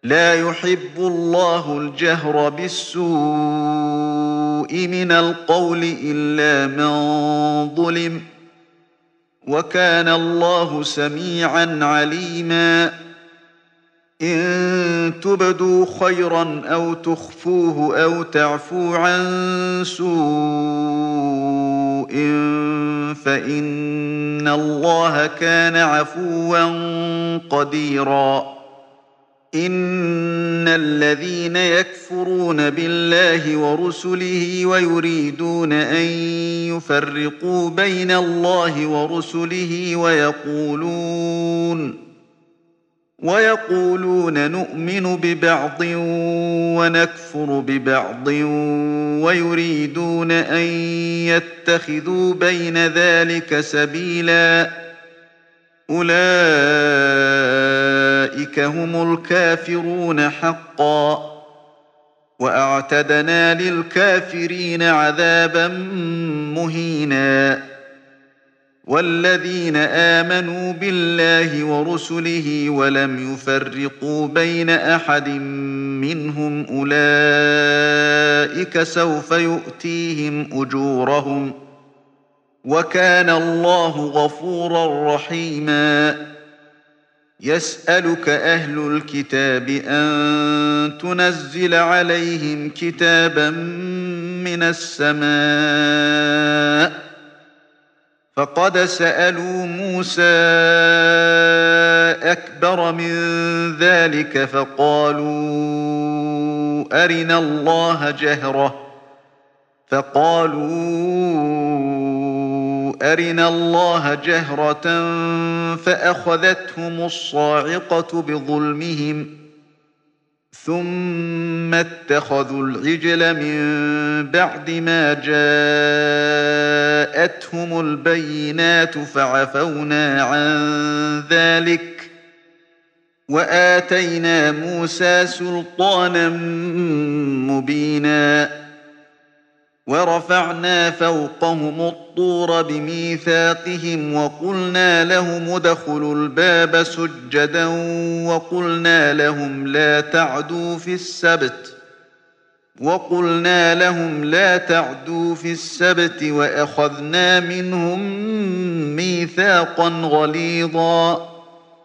لا يحب الله الجهر بالسوء من القول إلا من ظلم، وكان الله سميعا عليما. إن تبدوا خيرا أو تخفوه أو تعفو عن سوء فإن الله كان عفوا قديرا. إن الذين يكفرون بالله ورسله ويريدون أن يفرقوا بين الله ورسله ويقولون نؤمن ببعض ونكفر ببعض ويريدون أن يتخذوا بين ذلك سبيلا، أولئك هم الكافرون حقا، وأعتدنا للكافرين عذابا مهينا. والذين آمنوا بالله ورسله ولم يفرقوا بين أحد منهم أولئك سوف يؤتيهم أجورهم، وكان الله غفورا رحيما. يسألك أهل الكتاب أن تنزل عليهم كتابا من السماء، فقد سألوا موسى أكبر من ذلك فقالوا أرنا الله جهرة فأخذتهم الصاعقة بظلمهم، ثم اتخذوا العجل من بعد ما جاءتهم البينات فعفونا عن ذلك، وآتينا موسى سلطانا مبينا. ورفعنا فوقهم الطور بميثاقهم وقلنا لهم ادخلوا الباب سجدا وقلنا لهم لا تعدوا في السبت وأخذنا منهم ميثاقا غليظا.